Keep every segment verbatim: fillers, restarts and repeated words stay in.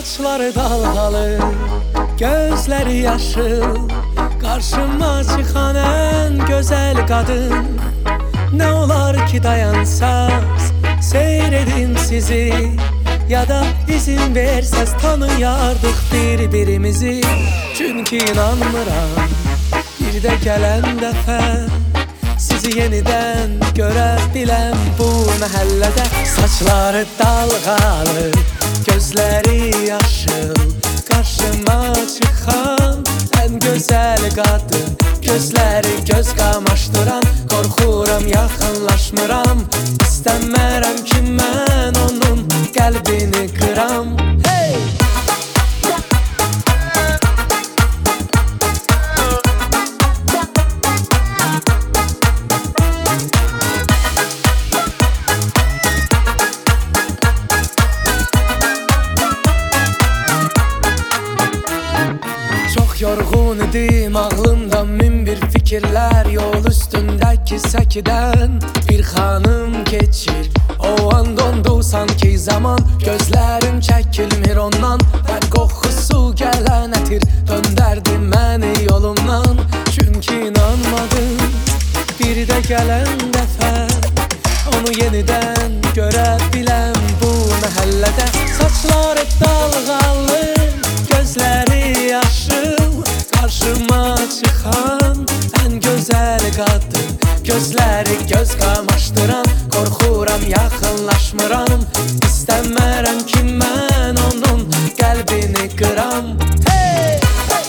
Saçları dalgalı, gözleri yaşıl, karşıma çıkan en güzel kadın. Ne olar ki dayansaz, seyredim sizi, ya da izin versəz tanıyardıq bir-birimizi. Çünkü inanmıram bir de gelen dəfə sizi yeniden görə biləm bu məhəllədə. Saçları dalgalı, gözleri yaşıl, karşıma çıkan en güzel kadın. Gözleri göz qamaşdıran, qorxuram yaxınlaşmıram. İstəmərəm ki mən onun qəlbini qıram. Hey! Çok yorğun idim, ağlımdan min bir fikirler. Yol üstündeki səkidən bir xanım keçir. O an dondu sanki zaman, gözlerim çəkilmir ondan. Bər qoxusu gələn ətir döndərdi məni yolumdan. Çünki inanmadım bir də gələn dəfə onu yenidən görə biləm bu məhəllədə. Saçları dalgalı, gözleri yaşıl, karşıma çıkan en güzel kadın. Gözleri göz qamaşdıran, qorxuram yaxınlaşmıram. İstəmərəm ki mən onun qəlbini qıram. Hey!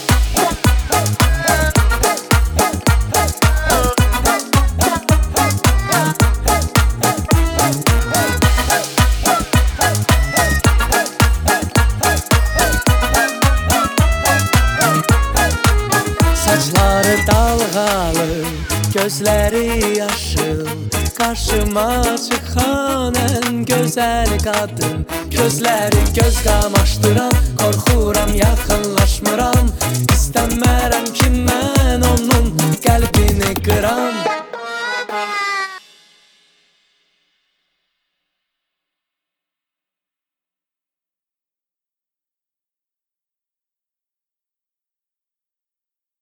Saçları dalgalı, gözleri yaşıl, karşıma çıkan en güzel kadın. Gözleri göz qamaşdıran, qorxuram yaxınlaşmıram. İstəmərəm ki mən onun qəlbini qıram.